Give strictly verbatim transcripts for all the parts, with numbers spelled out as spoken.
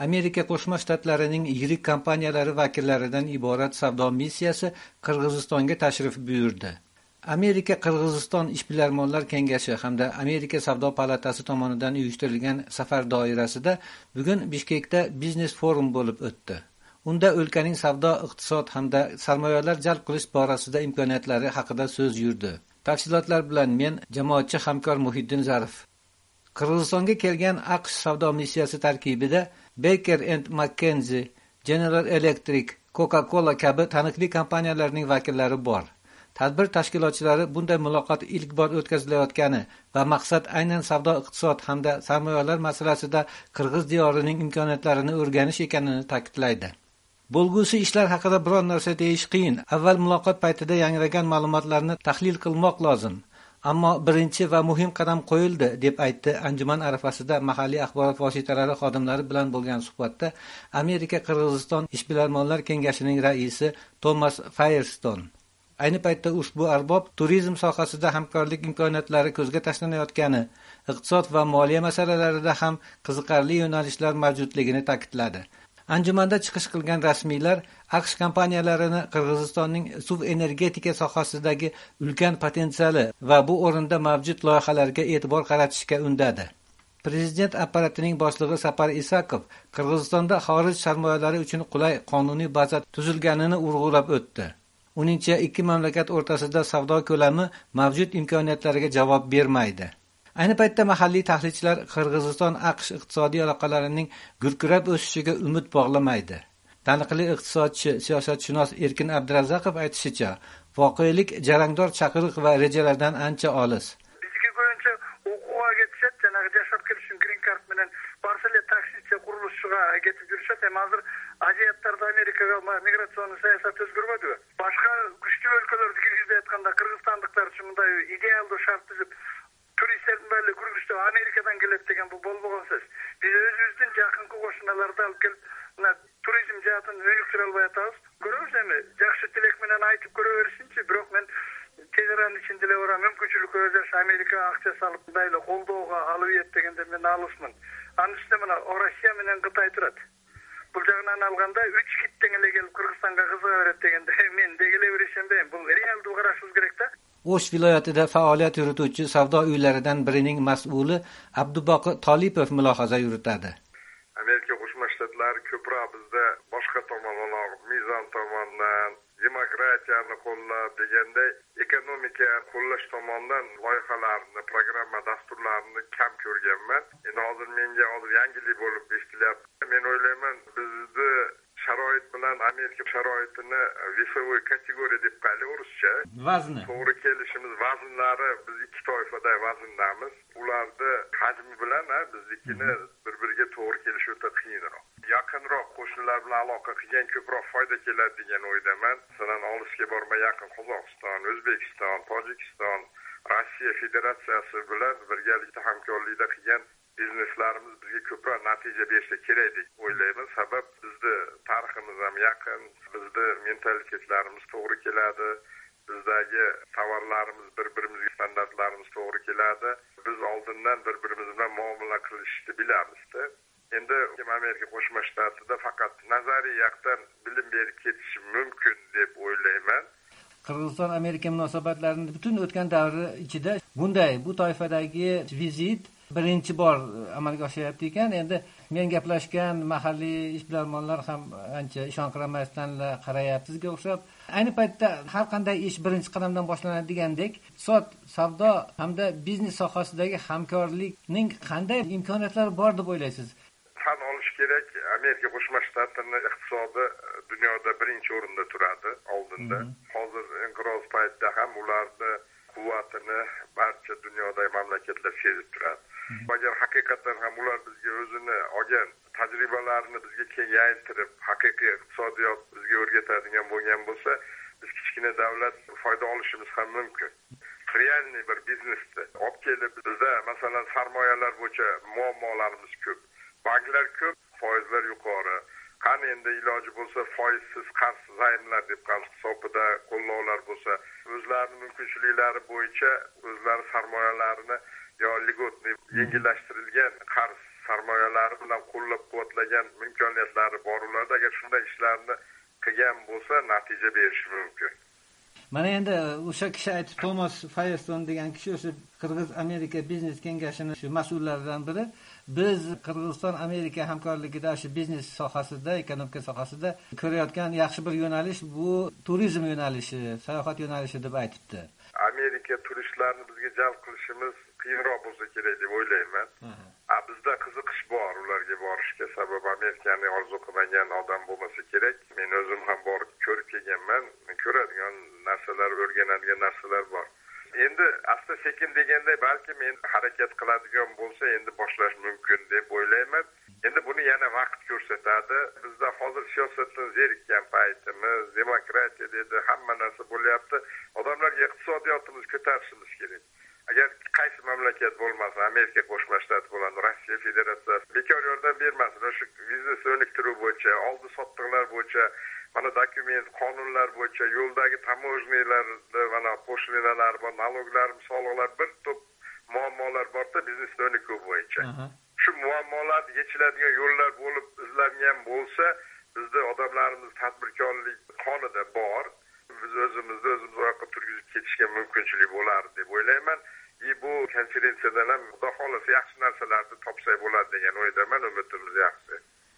Amerika Qo'shma Shtatlarining yirik kompaniyalari vakillaridan iborat savdo missiyasi Qirg'izistonga tashrif buyurdi. Amerika Qirg'iziston Ishbilarmonlar kengashi hamda Amerika Savdo palatasi tomonidan uyushtirilgan safar doirasida bugun Bishkekda biznes forum bo'lib o'tdi. Unda o'lkaning savdo, iqtisod hamda sarmoyalar jalb qilish borasida imkoniyatlari haqida so'z yurdi. Tafsilotlar bilan men jamoatchi hamkor Muhiddin Zarif. Qirg'izistonga kelgan AQSh savdo missiyasi tarkibida Baker and McKenzie, General Electric, Coca-Cola kabi taniqli kompaniyalarning vakillari bor. Tadbir tashkilotchilari bunday muloqot ilk bor o'tkazilayotgani va maqsad aynan savdo, iqtisod hamda sarmoyalar masalasida Qirg'iz diyorining imkoniyatlarini o'rganish ekanini ta'kidlaydi. Bo'lgusi ishlar haqida biror narsa deyish qiyin. Avval muloqot paytida yangragan ma'lumotlarni tahlil qilmoq lozim. Ammo birinchi va muhim qadam qo'yildi, deb aytdi anjuman arafasida mahalliy axborot vositalari xodimlari bilan bo'lgan suhbatda Amerika Qirg'iziston Ishbilarmonlar kengashining raisi Thomas Firestone. Ayni paytda ushbu arbob turizm sohasida hamkorlik imkoniyatlari ko'zga tashlanayotgani, iqtisod va moliya masalalarida ham qiziqarli yo'nalishlar mavjudligini ta'kidladi. Anjumanda chiqish qilgan rasmiylar AQSh kompaniyalarini Qirg'izistonning suv energetika sohasidagi ulkan potensiali va bu o'rinda mavjud loyihalarga e'tibor qaratishga undadi. Prezident apparatining boshlig'i Sapar Isakov Qirg'izistonda xorij sarmoyalari uchun qulay qonuniy baza tuzilganini urg'ulab o'tdi. Uningcha ikki mamlakat o'rtasida savdo ko'lami mavjud imkoniyatlariga javob bermaydi. Ayni paytda mahalliy tahlilchilar Qirg'iziston AQSh iqtisodiy aloqalarining gurkirab o'sishiga umid bog'lamaydi. Taniqli iqtisodchi, siyosatshunos Erkin Abdurazaqov aytishicha, voqelik jarangdor chaqiriq va rejalardan ancha olis. Bizga ko'yincha o'quvga ketishadi, janaga yashab kelishim green card bilan Barselona taksichi qurilishga ketib yurishadi. Hozir Aziyatlarda Amerikaga migratsion siyosat o'zgarmadi. Boshqa kuchli o'lkalarga kirgizayotganda qirg'izistonliklar uchun bunday ideal shart tuzib turistlarning bari Qirg'iziston Amerikadan keladi degan bu bo'lmagan so'z. Biz o'zimizdan yaqinqi qo'shnilardan olib kelib, turizm jihatdan o'yinlashtirib olmayapmiz. Ko'ramiz-mi? Yaxshi tilak bilan aytib ko'raversinchi, biroq men tezroq ichinde o'ra mumkinchilik o'zlash Amerika aqcha solib bayla qo'ldog'a olib deganda men alisman. Anishda mana Rossiya bilan Xitoy turadi. Bu jag'dan olganda uch kitdan kelib Qirg'izistonga qiziqaveradi deganda men degilaverishim ben. Bu real qarashimiz kerak-da. O'sh viloyatida faoliyat yurituvchi savdo uylaridan birining mas'uli Abduboqi Tolipov mulohaza yuritadi. Amerika Qo'shma Shtatlari ko'proq bizda boshqa tomondan, mizon tomonidan, demokratiyani qo'llab deganda ekonomika qo'llash tomonidan loyihalarni, programma dasturlarini kam ko'rganman. Endi hozir menga hozir yangilik bo'lib eshitilyapti. Men o'ylayman, bizni sharoit bilan Amerika sharoitini весовой kategoriya deb qali o'rischa. Vazni. To'g'ri kelishimiz vaznlari biz ikki toifada vazndamiz. Ularni hajmi bilan biznikini bir-biriga to'g'ri kelish o'ta qiyinroq. Yaqinroq qo'shnilar bilan aloqa qilgan ko'proq foyda keladi degan o'ydaman. Masalan, olisga bormay yaqin Qozog'iston, O'zbekiston, Tojikiston, Rossiya Federatsiyasi bilan birgalikda hamkorlikda qilgan bizneslarimiz bizga ko'proq natija bersa kerak deb o'ylayman. Sabab bizni tariximiz ham yaqin, bizni mentalitetlarimiz to'g'ri keladi, bizdagi tovarlarimiz bir-birimizga standartlarimiz to'g'ri keladi. Biz oldindan bir-birimiz bilan muomala qilishni bilamiz-da. Endi Amerika Qo'shma Shtatida faqat nazariy yoqdan bilim berib ketish mumkin deb o'ylayman. Qirg'iziston Amerika munosabatlarining butun o'tgan davri ichida bunday bu toifadagi vizit birinchi bor amalga oshiryapti ekan. Endi men gaplashgan mahalliy ishbilarmonlar ham ancha ishonqiramasdan qarayapti sizga o'xshab. Ayni paytda har qanday ish birinchi qadamdan boshlanadi degandek, iqtisod, savdo hamda biznes sohasidagi hamkorlikning qanday imkoniyatlari bor deb o'ylaysiz? Tan olish kerak, Amerika Qo'shma Shtatlarining iqtisodi dunyoda birinchi o'rinda turadi oldinda. Hozir inqiroz paytida ham ularni quvvatini barcha dunyodagi mamlakatlar sezib turadi. Agar haqiqatan ham ular bizga o'zini olgan tajribalarini bizga kengaytirib, haqiqiy iqtisodiyot bizga o'rgatadigan bo'lgan bo'lsa, biz kichkina davlat foyda olishimiz ham mumkin. Realniy bir biznesda olib kelib bizda masalan sarmoyalar bo'yicha muammolarimiz ko'p. Banklar ko'p, foizlar yuqori. Qani endi iloji bo'lsa foizsiz qarzsiz zaymlar deb qancha hisobida qo'llovlar bo'lsa, o'zlarining mumkinchiliklari bo'yicha o'zlari sarmoyalarini yo ligotni yengillashtirilgan qarz sarmoyalari bilan qo'llab-quvvatlagan imkoniyatlari bor. Ularda agar shunday ishlarni qilgan bo'lsa, natija berishi mumkin. Mana endi o'sha kishi aytib, Tomas Firestone degan kishi o'sha Qirg'iz Amerika biznes kengashining shu mas'ullaridan biri. Biz Qirg'iziston Amerika hamkorligida shu biznes sohasida, ekonomika sohasida ko'rayotgan yaxshi bir yo'nalish bu turizm yo'nalishi, sayohat yo'nalishi deb aytibdi. Amerika turistlarni bizga jalb qilishimiz qiyinroq bo'lsa kerak deb o'ylayman. A bizda qiziqish bor ularga borishga, sababi Amerikani orzu qilmagan odam bo'lmasa kerak. Men o'zim ham borib ko'rib kelganman. Ko'radigan narsalar, o'rganadigan narsalar bor. Endi asta sekin deganda balki men harakat qiladigan bo'lsa, endi boshlash mumkin deb o'ylayman. Endi buni yana vaqt ko'rsatadi. Bizda hozir siyosatdan zerikkan paytimiz, demokratiya dedi, hamma narsa bo'lyapti. Odamlarga iqtisodiyotimiz ko'tarishimiz kerak. Agar qaysi mamlakat bo'lmasa, Amerika Qo'shma Shtat bo'ladi, Rossiya Federatsiyasi bekor yordam bermasin. O'sha biznes o'niktiruv bo'yicha, oldi sotdiqlar bo'yicha, mana dokument, qonunlar bo'yicha, yo'ldagi tamojniyalarda mana po'shlinalar va naloglar, soliqlar bir to'p muammolar borda biznes o'nikuv bo'yicha. Shu muammolarni yechiladigan yo'llar bo'lib izlangan bo'lsa, bizda odamlarimiz tadbirkorlik qonida bor. Biz o'zimizni o'zimiz oyoqqa turgizib ketishga mumkinchilik bo'lar deb o'ylayman. E bu konferensiyadan ham xudo xolasa yaxshi narsalarni topsak bo'ladi degan o'ydaman, umidimiz yaxshi.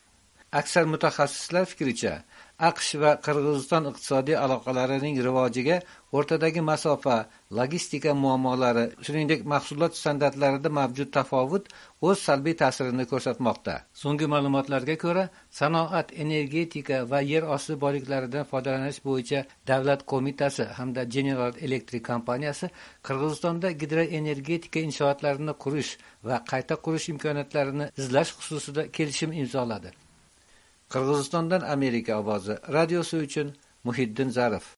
Aksar mutaxassislar fikricha, AQSh va Qirg'iziston iqtisodiy aloqalarining rivojiga o'rtadagi masofa, logistika muammolari, shuningdek mahsulot standartlarida mavjud tafovut o'z salbiy ta'sirini ko'rsatmoqda. So'nggi ma'lumotlarga ko'ra, sanoat, energetika va yer osti boyliklaridan foydalanish bo'yicha Davlat qo'mitasi hamda General Electric kompaniyasi Qirg'izistonda gidroenergetika inshootlarini qurish va qayta qurish imkoniyatlarini izlash xususida kelishim imzoladi. Qirg'izistondan Amerika ovozi radiosi uchun Muhiddin Zarif.